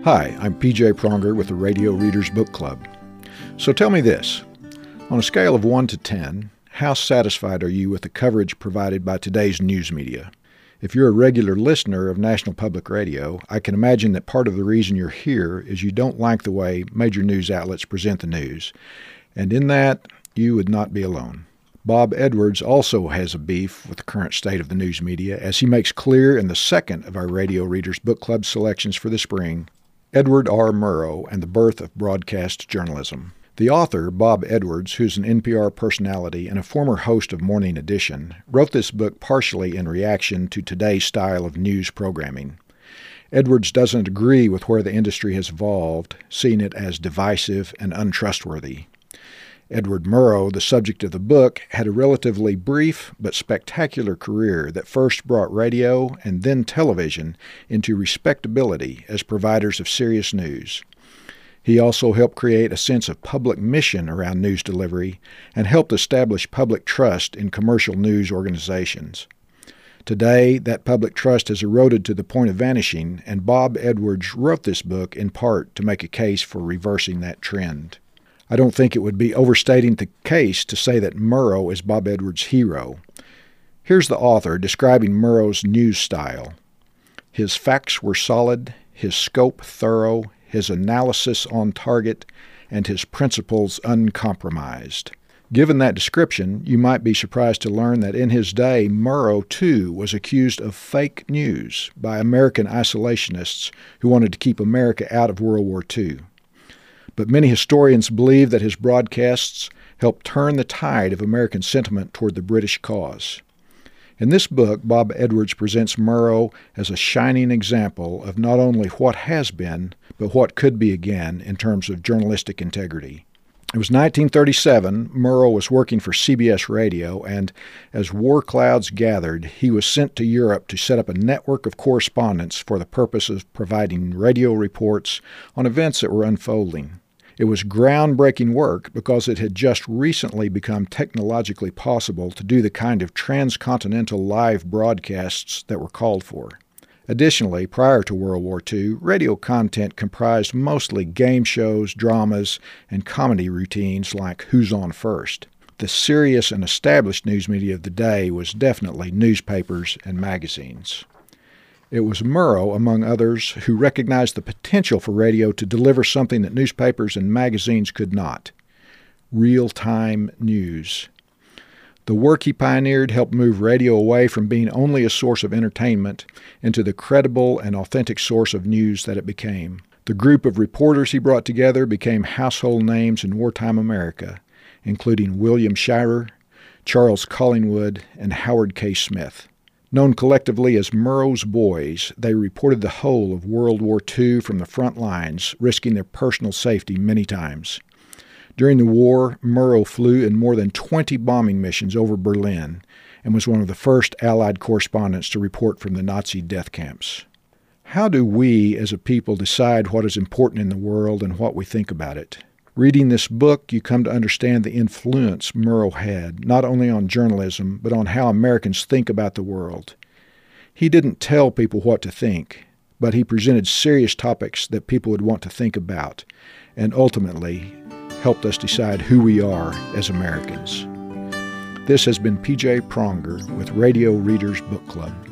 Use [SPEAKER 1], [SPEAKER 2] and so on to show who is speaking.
[SPEAKER 1] Hi, I'm PJ Pronger with the Radio Readers Book Club. So tell me this, on a scale of 1 to 10, how satisfied are you with the coverage provided by today's news media? If you're a regular listener of National Public Radio, I can imagine that part of the reason you're here is you don't like the way major news outlets present the news. And in that, you would not be alone. Bob Edwards also has a beef with the current state of the news media, as he makes clear in the second of our Radio Readers Book Club selections for the spring, Edward R. Murrow and the Birth of Broadcast Journalism. The author, Bob Edwards, who's an NPR personality and a former host of Morning Edition, wrote this book partially in reaction to today's style of news programming. Edwards doesn't agree with where the industry has evolved, seeing it as divisive and untrustworthy. Edward Murrow, the subject of the book, had a relatively brief but spectacular career that first brought radio and then television into respectability as providers of serious news. He also helped create a sense of public mission around news delivery and helped establish public trust in commercial news organizations. Today, that public trust has eroded to the point of vanishing, and Bob Edwards wrote this book in part to make a case for reversing that trend. I don't think it would be overstating the case to say that Murrow is Bob Edwards' hero. Here's the author describing Murrow's news style. His facts were solid, his scope thorough, his analysis on target, and his principles uncompromised. Given that description, you might be surprised to learn that in his day, Murrow, too, was accused of fake news by American isolationists who wanted to keep America out of World War II. But many historians believe that his broadcasts helped turn the tide of American sentiment toward the British cause. In this book, Bob Edwards presents Murrow as a shining example of not only what has been, but what could be again in terms of journalistic integrity. It was 1937. Murrow was working for CBS Radio, and as war clouds gathered, he was sent to Europe to set up a network of correspondents for the purpose of providing radio reports on events that were unfolding. It was groundbreaking work because it had just recently become technologically possible to do the kind of transcontinental live broadcasts that were called for. Additionally, prior to World War II, radio content comprised mostly game shows, dramas, and comedy routines like Who's On First. The serious and established news media of the day was definitely newspapers and magazines. It was Murrow, among others, who recognized the potential for radio to deliver something that newspapers and magazines could not: real-time news. The work he pioneered helped move radio away from being only a source of entertainment into the credible and authentic source of news that it became. The group of reporters he brought together became household names in wartime America, including William Shirer, Charles Collingwood, and Howard K. Smith. Known collectively as Murrow's Boys, they reported the whole of World War II from the front lines, risking their personal safety many times. During the war, Murrow flew in more than 20 bombing missions over Berlin and was one of the first Allied correspondents to report from the Nazi death camps. How do we as a people decide what is important in the world and what we think about it? Reading this book, you come to understand the influence Murrow had, not only on journalism, but on how Americans think about the world. He didn't tell people what to think, but he presented serious topics that people would want to think about, and ultimately helped us decide who we are as Americans. This has been PJ Pronger with Radio Readers Book Club.